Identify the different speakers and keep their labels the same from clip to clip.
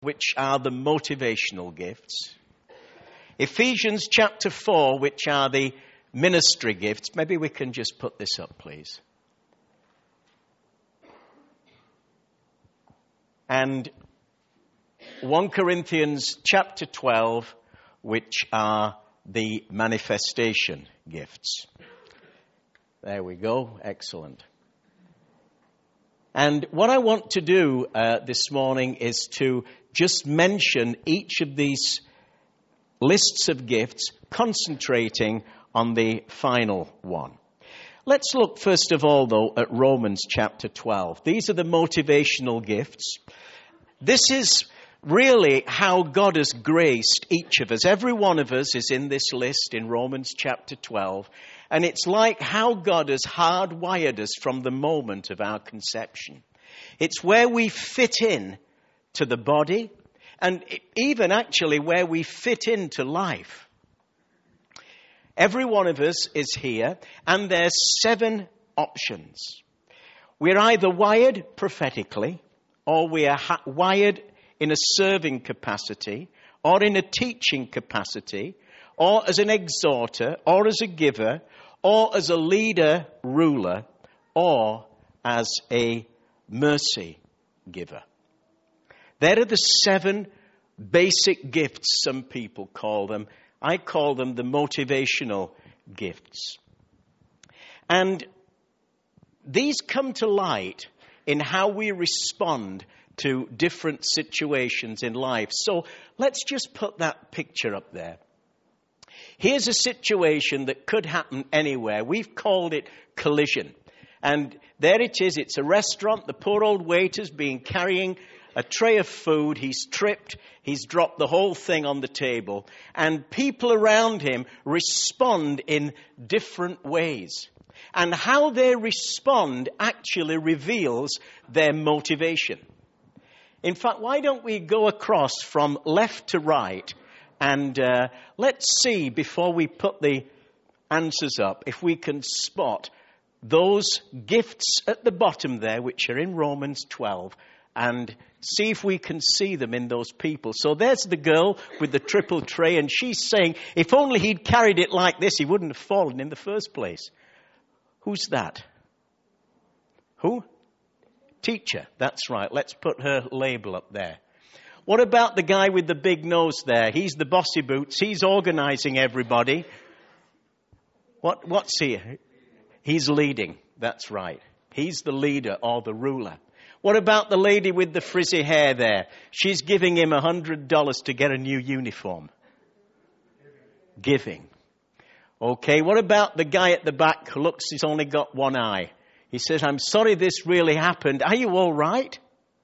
Speaker 1: which are the motivational gifts. Ephesians chapter 4, which are the ministry gifts. Maybe we can just put this up, please. And 1 Corinthians chapter 12, which are the manifestation gifts. There we go. Excellent. And what I want to do this morning is to just mention each of these lists of gifts, concentrating on the final one. Let's look first of all, though, at Romans chapter 12. These are the motivational gifts. This is really how God has graced each of us. Every one of us is in this list in Romans chapter 12. And it's like how God has hardwired us from the moment of our conception. It's where we fit in to the body, and even actually where we fit into life. Every one of us is here, and there's 7 options. We're either wired prophetically, or we are wired in a serving capacity, or in a teaching capacity, or as an exhorter, or as a giver, or as a leader, ruler, or as a mercy giver. There are the 7 basic gifts, some people call them. I call them the motivational gifts. And these come to light in how we respond to different situations in life. So let's just put that picture up there. Here's a situation that could happen anywhere. We've called it collision. And there it is. It's a restaurant. The poor old waiter's carrying a tray of food. He's tripped. He's dropped the whole thing on the table. And people around him respond in different ways. And how they respond actually reveals their motivation. In fact, why don't we go across from left to right, and let's see, before we put the answers up, if we can spot those gifts at the bottom there, which are in Romans 12, and see if we can see them in those people. So there's the girl with the triple tray, and she's saying, if only he'd carried it like this, he wouldn't have fallen in the first place. Who's that? Who? Teacher. That's right. Let's put her label up there. What about the guy with the big nose there? He's the bossy boots. He's organizing everybody. What's he? He's leading. That's right. He's the leader or the ruler. What about the lady with the frizzy hair there? She's giving him $100 to get a new uniform. Giving. Okay, what about the guy at the back who looks, he's only got one eye? He says, I'm sorry this really happened. Are you all right?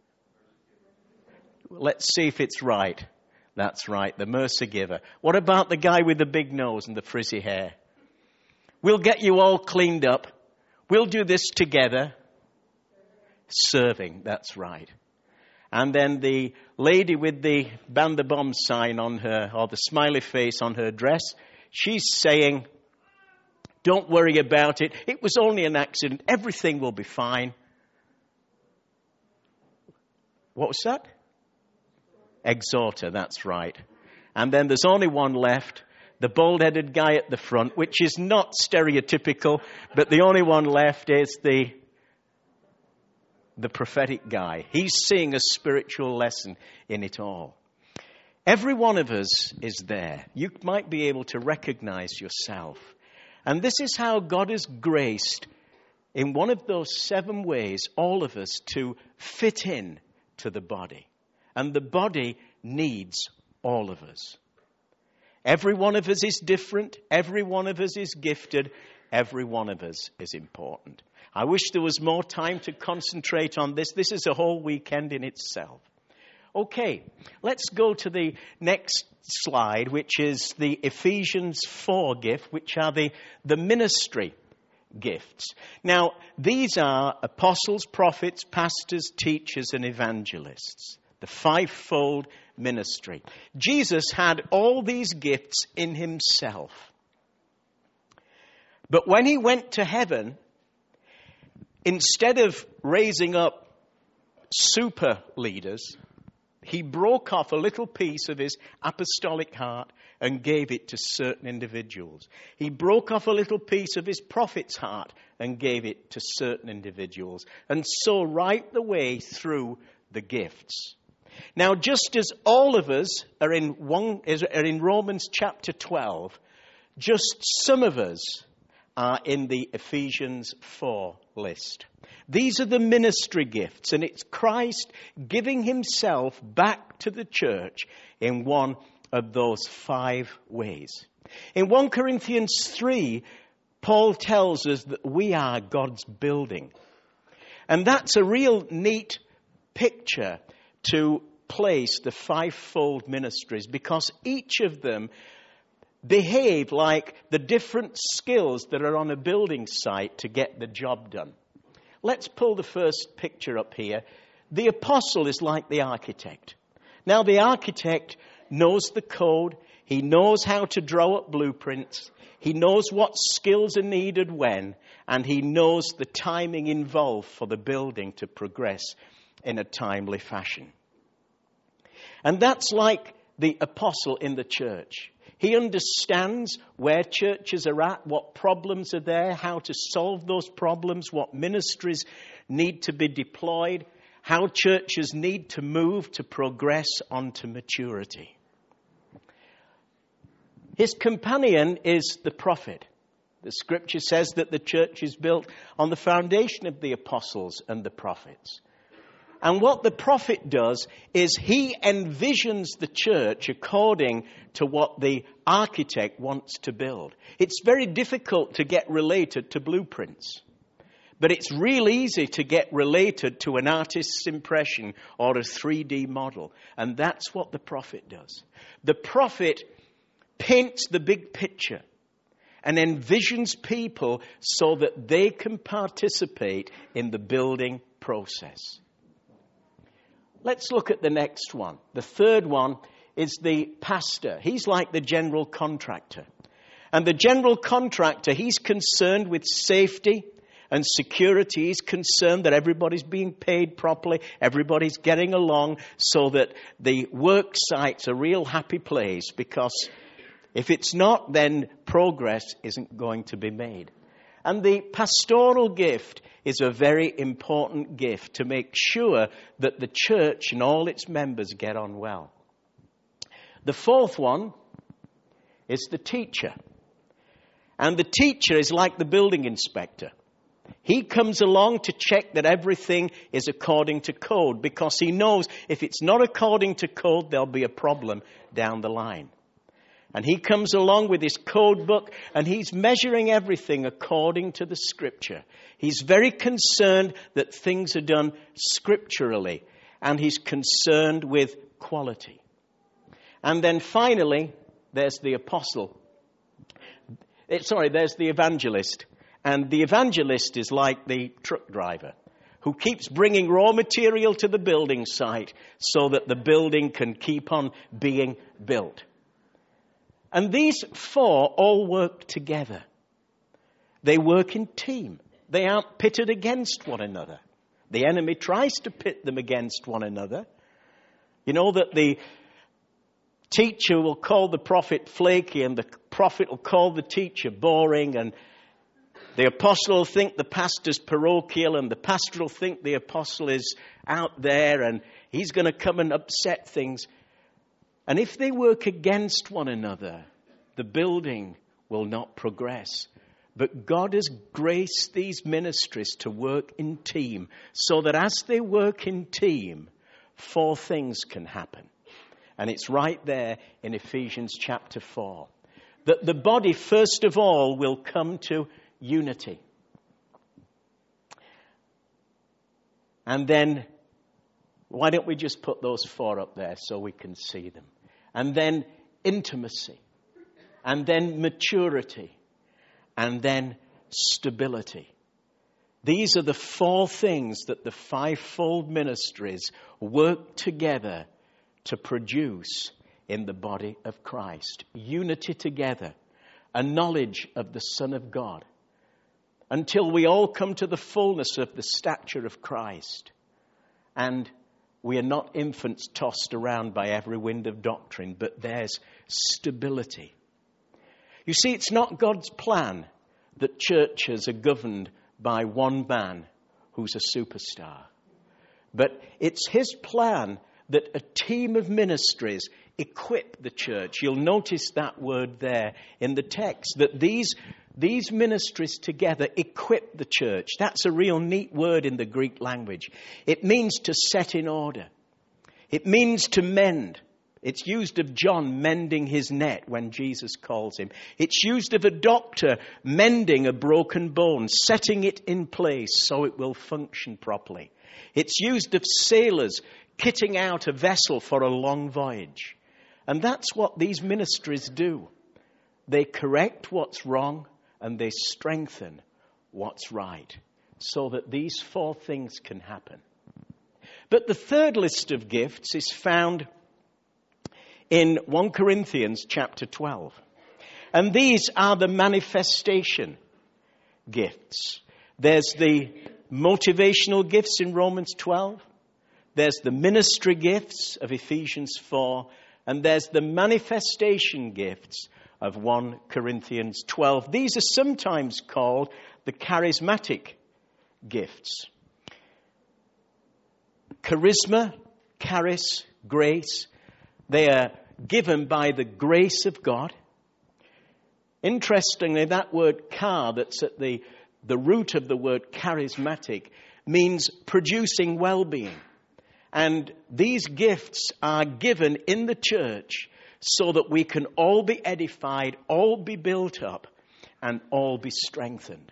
Speaker 1: Let's see if it's right. That's right, the mercy giver. What about the guy with the big nose and the frizzy hair? We'll get you all cleaned up. We'll do this together. Serving, that's right. And then the lady with the Ban the Bomb sign on her, or the smiley face on her dress, she's saying, don't worry about it. It was only an accident. Everything will be fine. What was that? Exhorter, that's right. And then there's only one left. The bald-headed guy at the front, which is not stereotypical, but the only one left is the prophetic guy. He's seeing a spiritual lesson in it all. Every one of us is there. You might be able to recognize yourself. And this is how God has graced, in one of those 7 ways, all of us to fit in to the body. And the body needs all of us. Every one of us is different. Every one of us is gifted. Every one of us is important. I wish there was more time to concentrate on this. This is a whole weekend in itself. Okay, let's go to the next slide, which is the Ephesians 4 gift, which are the ministry gifts. Now, these are apostles, prophets, pastors, teachers, and evangelists. The 5-fold ministry. Jesus had all these gifts in himself. But when he went to heaven, instead of raising up super leaders, he broke off a little piece of his apostolic heart and gave it to certain individuals. He broke off a little piece of his prophet's heart and gave it to certain individuals. And so right the way through the gifts. Now, just as all of us are in Romans chapter 12, just some of us are in the Ephesians 4 list. These are the ministry gifts, and it's Christ giving himself back to the church in one of those 5 ways. In 1 Corinthians 3, Paul tells us that we are God's building. And that's a real neat picture to place the 5-fold ministries, because each of them behave like the different skills that are on a building site to get the job done. Let's pull the first picture up here. The apostle is like the architect. Now, the architect knows the code. He knows how to draw up blueprints. He knows what skills are needed when, and he knows the timing involved for the building to progress in a timely fashion. And that's like the apostle in the church. He understands where churches are at, what problems are there, how to solve those problems, what ministries need to be deployed, how churches need to move to progress onto maturity. His companion is the prophet. The scripture says that the church is built on the foundation of the apostles and the prophets. And what the prophet does is he envisions the church according to what the architect wants to build. It's very difficult to get related to blueprints. But it's real easy to get related to an artist's impression or a 3D model. And that's what the prophet does. The prophet paints the big picture and envisions people so that they can participate in the building process. Let's look at the next one. The third one is the pastor. He's like the general contractor. And the general contractor, he's concerned with safety and security. He's concerned that everybody's being paid properly, everybody's getting along, so that the work site's a real happy place, because if it's not, then progress isn't going to be made. And the pastoral gift is a very important gift to make sure that the church and all its members get on well. The fourth one is the teacher. And the teacher is like the building inspector. He comes along to check that everything is according to code, because he knows if it's not according to code, there'll be a problem down the line. And he comes along with his code book, and he's measuring everything according to the scripture. He's very concerned that things are done scripturally, and he's concerned with quality. And then finally, there's the apostle. There's the evangelist. And the evangelist is like the truck driver who keeps bringing raw material to the building site so that the building can keep on being built. And these 4 all work together. They work in team. They aren't pitted against one another. The enemy tries to pit them against one another. You know that the teacher will call the prophet flaky, and the prophet will call the teacher boring, and the apostle will think the pastor's parochial, and the pastor will think the apostle is out there, and he's going to come and upset things. And if they work against one another, the building will not progress. But God has graced these ministries to work in team, so that as they work in team, 4 things can happen. And it's right there in Ephesians chapter 4. That the body, first of all, will come to unity. And then, why don't we just put those 4 up there so we can see them? And then intimacy, and then maturity, and then stability. These are the 4 things that the 5-fold ministries work together to produce in the body of Christ. Unity together, a knowledge of the Son of God, until we all come to the fullness of the stature of Christ. And We are not infants tossed around by every wind of doctrine, but there's stability. You see, it's not God's plan that churches are governed by one man who's a superstar. But it's his plan that a team of ministries equip the church. You'll notice that word there in the text, that these ministries together equip the church. That's a real neat word in the Greek language. It means to set in order. It means to mend. It's used of John mending his net when Jesus calls him. It's used of a doctor mending a broken bone, setting it in place so it will function properly. It's used of sailors kitting out a vessel for a long voyage. And that's what these ministries do. They correct what's wrong and they strengthen what's right so that these four things can happen. But the third list of gifts is found in 1 Corinthians chapter 12. And these are the manifestation gifts. There's the motivational gifts in Romans 12. There's the ministry gifts of Ephesians 4. And there's the manifestation gifts of 1 Corinthians 12. These are sometimes called the charismatic gifts. Charisma, charis, grace. They are given by the grace of God. Interestingly, that word char that's at the root of the word charismatic means producing well-being. And these gifts are given in the church so that we can all be edified, all be built up, and all be strengthened.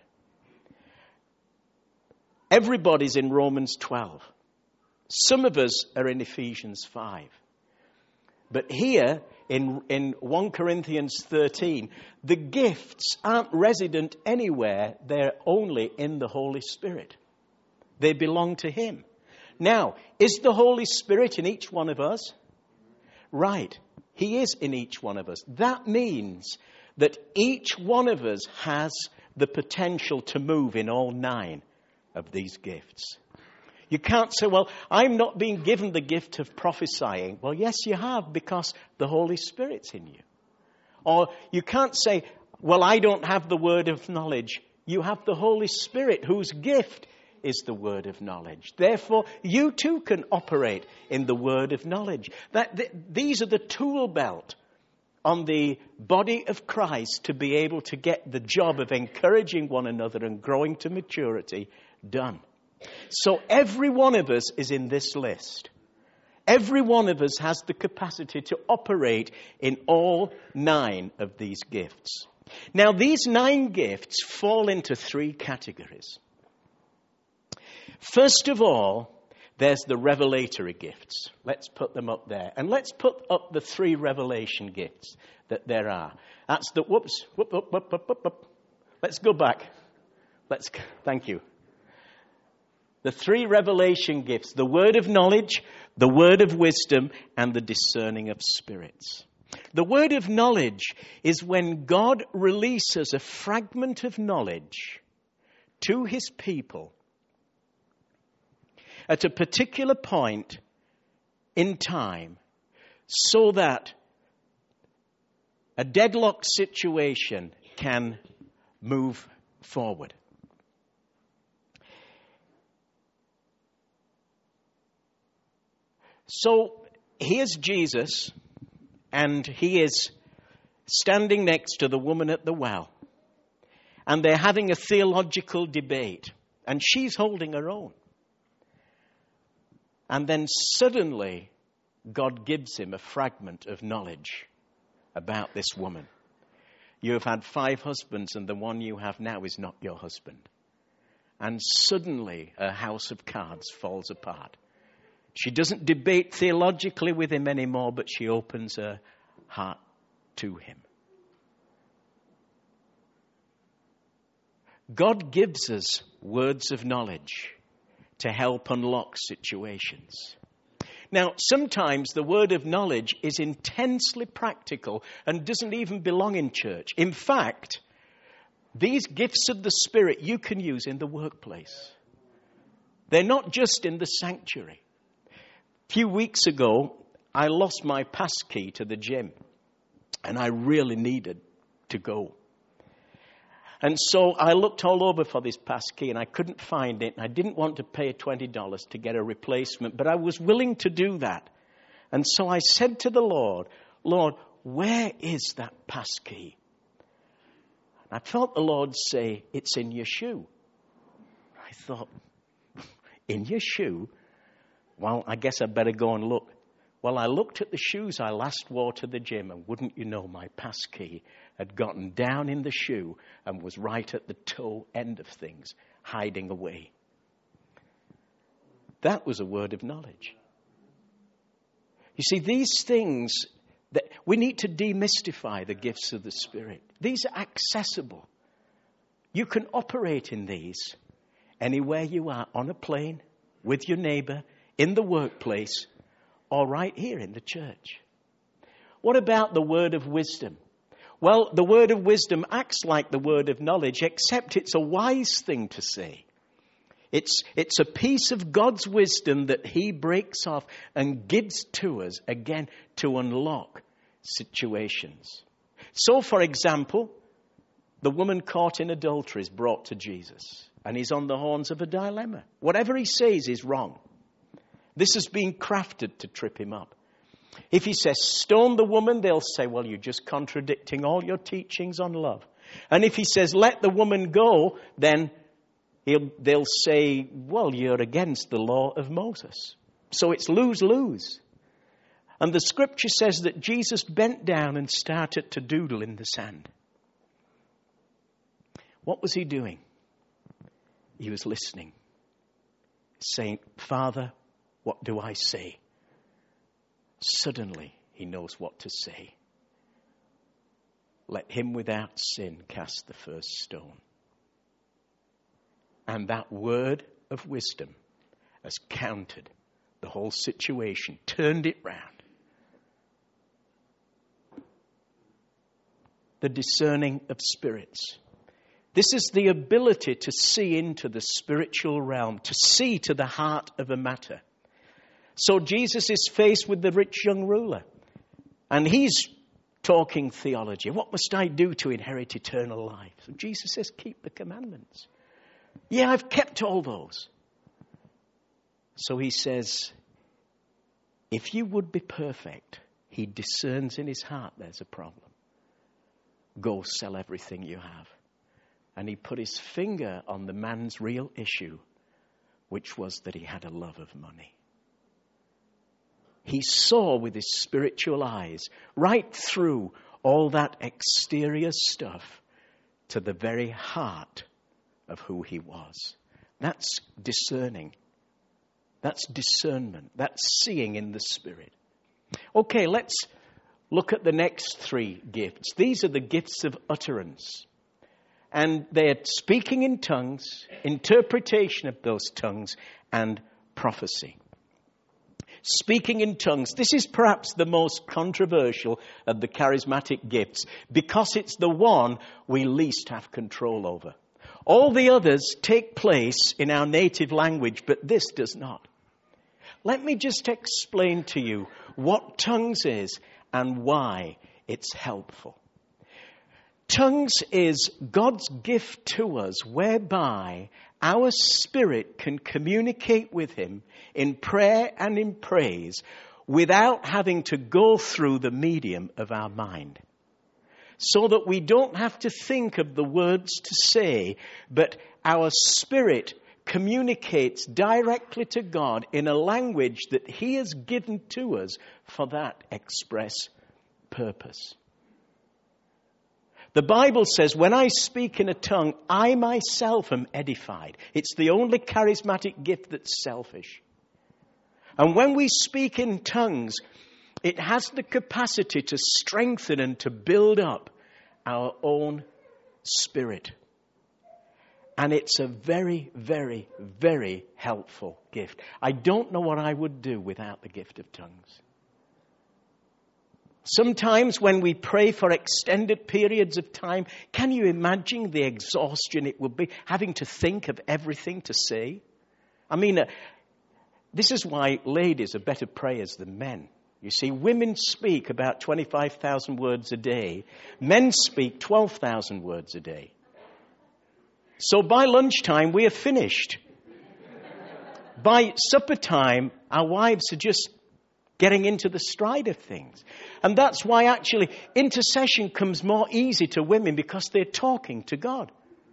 Speaker 1: Everybody's in Romans 12. Some of us are in Ephesians 5. But here, in 1 Corinthians 13, the gifts aren't resident anywhere. They're only in the Holy Spirit. They belong to Him. Now, is the Holy Spirit in each one of us? Right. He is in each one of us. That means that each one of us has the potential to move in all 9 of these gifts. You can't say, well, I'm not being given the gift of prophesying. Well, yes, you have, because the Holy Spirit's in you. Or you can't say, well, I don't have the word of knowledge. You have the Holy Spirit, whose gift is the word of knowledge. Therefore, you too can operate in the word of knowledge. These are the tool belt on the body of Christ to be able to get the job of encouraging one another and growing to maturity done. So every one of us is in this list. Every one of us has the capacity to operate in all 9 of these gifts. Now, these 9 gifts fall into 3 categories. First of all, there's the revelatory gifts. Let's put them up there. And let's put up the 3 revelation gifts that there are. That's the, Let's go back. Thank you. The 3 revelation gifts, the word of knowledge, the word of wisdom, and the discerning of spirits. The word of knowledge is when God releases a fragment of knowledge to His people at a particular point in time so that a deadlocked situation can move forward. So here's Jesus, and He is standing next to the woman at the well. And they're having a theological debate. And she's holding her own. And then suddenly, God gives him a fragment of knowledge about this woman. You have had 5 husbands, and the one you have now is not your husband. And suddenly, a house of cards falls apart. She doesn't debate theologically with him anymore, but she opens her heart to him. God gives us words of knowledge to help unlock situations. Now, sometimes the word of knowledge is intensely practical and doesn't even belong in church. In fact, these gifts of the Spirit you can use in the workplace. They're not just in the sanctuary. A few weeks ago, I lost my pass key to the gym, and I really needed to go. And so I looked all over for this pass key, and I couldn't find it. And I didn't want to pay $20 to get a replacement, but I was willing to do that. And so I said to the Lord, Lord, where is that pass key? And I felt the Lord say, it's in your shoe. I thought, in your shoe? Well, I guess I better go and look. Well, I looked at the shoes I last wore to the gym, and wouldn't you know, my pass key had gotten down in the shoe and was right at the toe end of things, hiding away. That was a word of knowledge. You see, these things, that we need to demystify the gifts of the Spirit. These are accessible. You can operate in these anywhere you are, on a plane, with your neighbor, in the workplace, or right here in the church. What about the word of wisdom? Well, the word of wisdom acts like the word of knowledge, except it's a wise thing to say. It's a piece of God's wisdom that he breaks off and gives to us, again, to unlock situations. So, for example, the woman caught in adultery is brought to Jesus, and he's on the horns of a dilemma. Whatever he says is wrong. This has been crafted to trip him up. If he says, stone the woman, they'll say, well, you're just contradicting all your teachings on love. And if he says, let the woman go, then they'll say, well, you're against the law of Moses. So it's lose-lose. And the scripture says that Jesus bent down and started to doodle in the sand. What was he doing? He was listening, saying, Father, what do I say? Suddenly, he knows what to say. Let him without sin cast the first stone. And that word of wisdom has countered the whole situation, turned it round. The discerning of spirits. This is the ability to see into the spiritual realm, to see to the heart of a matter. So Jesus is faced with the rich young ruler, and he's talking theology. What must I do to inherit eternal life? So Jesus says, keep the commandments. Yeah, I've kept all those. So he says, if you would be perfect, he discerns in his heart there's a problem. Go sell everything you have. And he put his finger on the man's real issue, which was that he had a love of money. He saw with his spiritual eyes right through all that exterior stuff to the very heart of who he was. That's discerning. That's discernment. That's seeing in the Spirit. Okay, let's look at the next three gifts. These are the gifts of utterance. And they're speaking in tongues, interpretation of those tongues, and prophecy. Speaking in tongues. This is perhaps the most controversial of the charismatic gifts because it's the one we least have control over. All the others take place in our native language, but this does not. Let me just explain to you what tongues is and why it's helpful. Tongues is God's gift to us whereby our spirit can communicate with him in prayer and in praise without having to go through the medium of our mind. So that we don't have to think of the words to say, but our spirit communicates directly to God in a language that he has given to us for that express purpose. The Bible says, when I speak in a tongue, I myself am edified. It's the only charismatic gift that's selfish. And when we speak in tongues, it has the capacity to strengthen and to build up our own spirit. And it's a very, very, very helpful gift. I don't know what I would do without the gift of tongues. Sometimes when we pray for extended periods of time, can you imagine the exhaustion it would be, having to think of everything to say? I mean, This is why ladies are better prayers than men. You see, women speak about 25,000 words a day. Men speak 12,000 words a day. So by lunchtime, we are finished. By supper time, our wives are just getting into the stride of things. And that's why actually intercession comes more easy to women, because they're talking to God.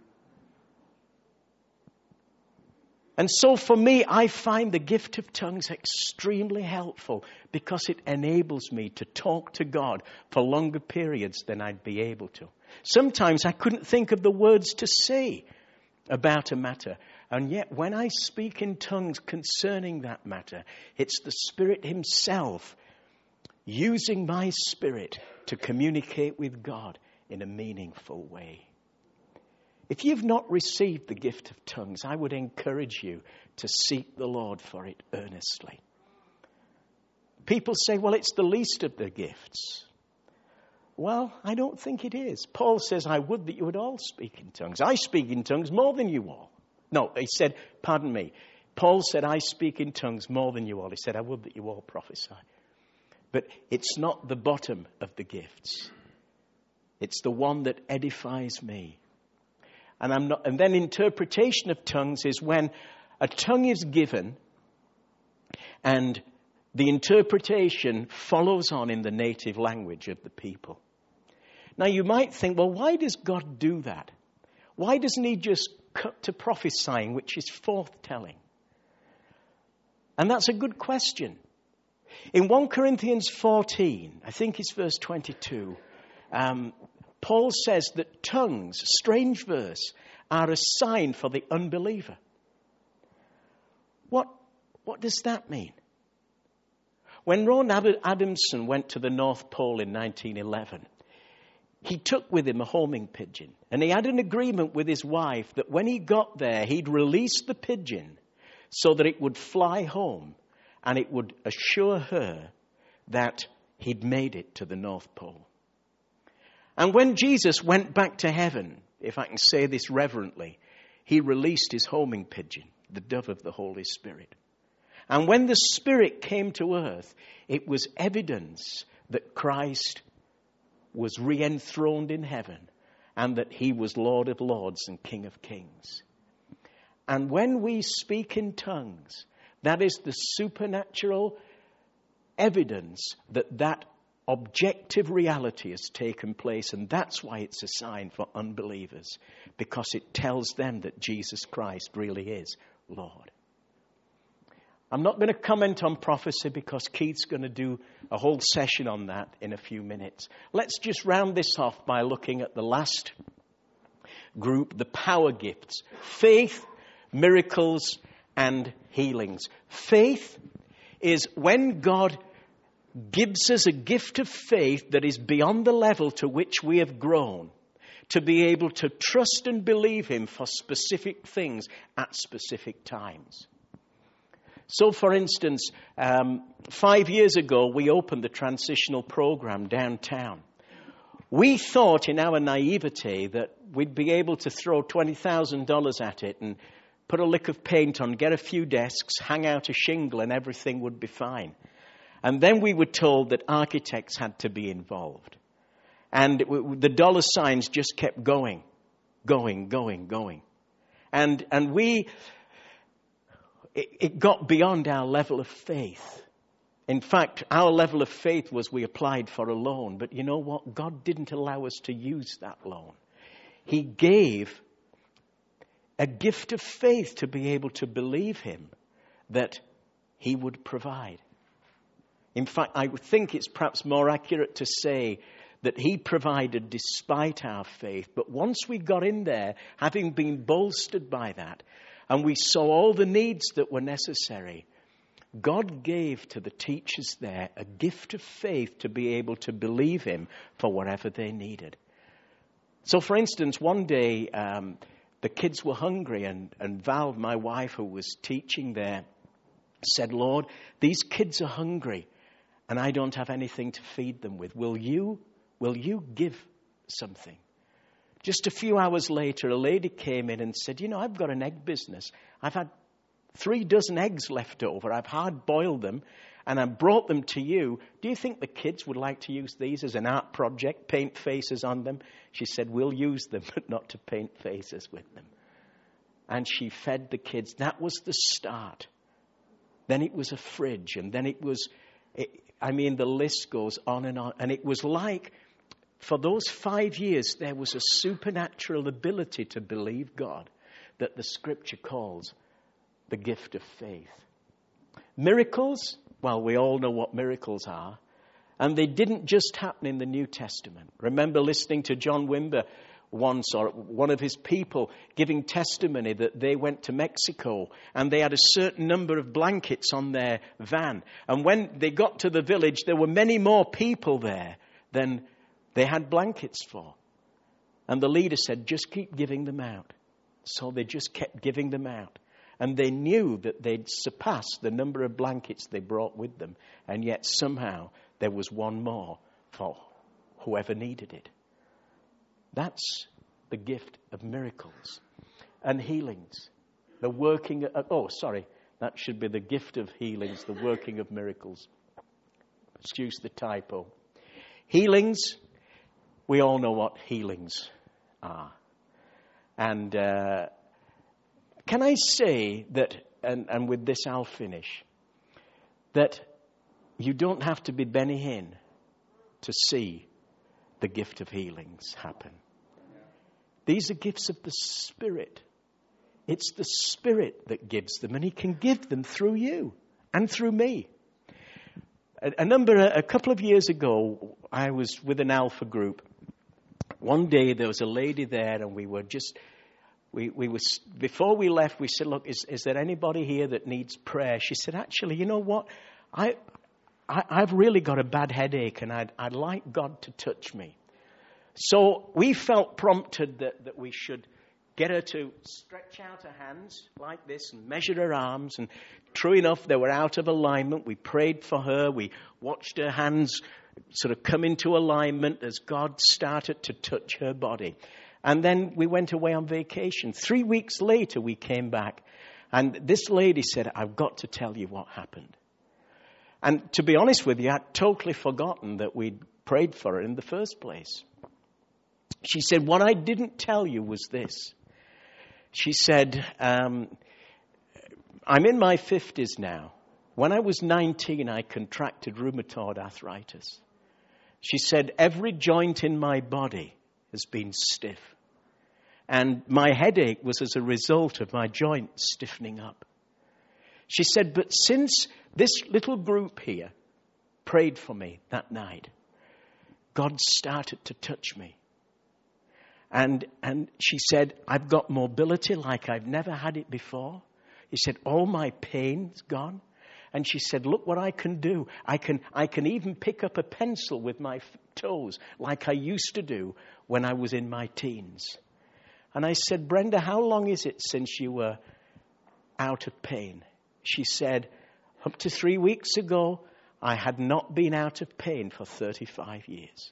Speaker 1: And so for me, I find the gift of tongues extremely helpful, because it enables me to talk to God for longer periods than I'd be able to. Sometimes I couldn't think of the words to say about a matter. And yet when I speak in tongues concerning that matter, it's the Spirit himself using my spirit to communicate with God in a meaningful way. If you've not received the gift of tongues, I would encourage you to seek the Lord for it earnestly. People say, well, it's the least of the gifts. Well, I don't think it is. Paul says, I would that you would all speak in tongues. I speak in tongues more than you all. No, he said, pardon me. Paul said, I speak in tongues more than you all. He said, I would that you all prophesy. But it's not the bottom of the gifts. It's the one that edifies me. And then interpretation of tongues is when a tongue is given and the interpretation follows on in the native language of the people. Now you might think, well, why does God do that? Why doesn't he just cut to prophesying, which is forthtelling? And that's a good question. In 1 Corinthians 14, I think it's verse 22, Paul says that tongues, strange verse, are a sign for the unbeliever. What does that mean? When Ron Adamson went to the North Pole in 1911, he took with him a homing pigeon. And he had an agreement with his wife that when he got there, he'd release the pigeon so that it would fly home and it would assure her that he'd made it to the North Pole. And when Jesus went back to heaven, if I can say this reverently, he released his homing pigeon, the dove of the Holy Spirit. And when the Spirit came to earth, it was evidence that Christ was re-enthroned in heaven and that he was Lord of Lords and King of Kings. And when we speak in tongues, that is the supernatural evidence that that objective reality has taken place, and that's why it's a sign for unbelievers, because it tells them that Jesus Christ really is Lord. I'm not going to comment on prophecy because Keith's going to do a whole session on that in a few minutes. Let's just round this off by looking at the last group, the power gifts: faith, miracles, and healings. Faith is when God gives us a gift of faith that is beyond the level to which we have grown, to be able to trust and believe him for specific things at specific times. So, for instance, 5 years ago, we opened the transitional program downtown. We thought in our naivete that we'd be able to throw $20,000 at it and put a lick of paint on, get a few desks, hang out a shingle, and everything would be fine. And then we were told that architects had to be involved. And the dollar signs just kept going. And it got beyond our level of faith. In fact, our level of faith was we applied for a loan. But you know what? God didn't allow us to use that loan. He gave a gift of faith to be able to believe him that he would provide. In fact, I think it's perhaps more accurate to say that he provided despite our faith. But once we got in there, having been bolstered by that, and we saw all the needs that were necessary, God gave to the teachers there a gift of faith to be able to believe him for whatever they needed. So, for instance, one day the kids were hungry, and Val, my wife, who was teaching there, said, Lord, these kids are hungry, and I don't have anything to feed them with. Will you give something? Just a few hours later, a lady came in and said, I've got an egg business. I've had 3 dozen eggs left over. I've hard boiled them and I brought them to you. Do you think the kids would like to use these as an art project, paint faces on them? She said, we'll use them, but not to paint faces with them. And she fed the kids. That was the start. Then it was a fridge, and then the list goes on. And it was like, for those 5 years, there was a supernatural ability to believe God that the Scripture calls the gift of faith. Miracles, well, we all know what miracles are. And they didn't just happen in the New Testament. Remember listening to John Wimber once, or one of his people giving testimony that they went to Mexico and they had a certain number of blankets on their van. And when they got to the village, there were many more people there than they had blankets for. And the leader said, just keep giving them out. So they just kept giving them out. And they knew that they'd surpassed the number of blankets they brought with them. And yet somehow there was one more for whoever needed it. That's the gift of miracles and healings. The working, that should be the gift of healings, the working of miracles. Excuse the typo. Healings, we all know what healings are. And can I say that, and with this I'll finish, that you don't have to be Benny Hinn to see the gift of healings happen. These are gifts of the Spirit. It's the Spirit that gives them, and He can give them through you and through me. A couple of years ago, I was with an Alpha group. One day there was a lady there, and we were before we left, we said, look, is there anybody here that needs prayer? She said, actually, you know what? I've really got a bad headache, and I'd like God to touch me. So we felt prompted that we should get her to stretch out her hands like this and measure her arms. And true enough, they were out of alignment. We prayed for her. We watched her hands sort of come into alignment as God started to touch her body. And then we went away on vacation. 3 weeks later, we came back. And this lady said, I've got to tell you what happened. And to be honest with you, I'd totally forgotten that we'd prayed for her in the first place. She said, what I didn't tell you was this. She said, I'm in my 50s now. When I was 19, I contracted rheumatoid arthritis. She said, every joint in my body has been stiff. And my headache was as a result of my joint stiffening up. She said, but since this little group here prayed for me that night, God started to touch me. And she said, I've got mobility like I've never had it before. He said, all my pain's gone. And she said, look what I can do. I can even pick up a pencil with my toes like I used to do when I was in my teens. And I said, Brenda, how long is it since you were out of pain? She said, up to 3 weeks ago, I had not been out of pain for 35 years.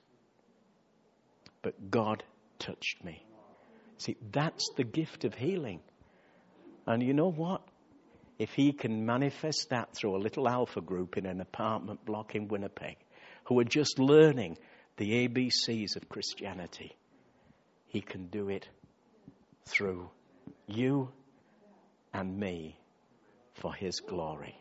Speaker 1: But God touched me. See, that's the gift of healing. And you know what? If He can manifest that through a little Alpha group in an apartment block in Winnipeg, who are just learning the ABCs of Christianity, He can do it through you and me for His glory.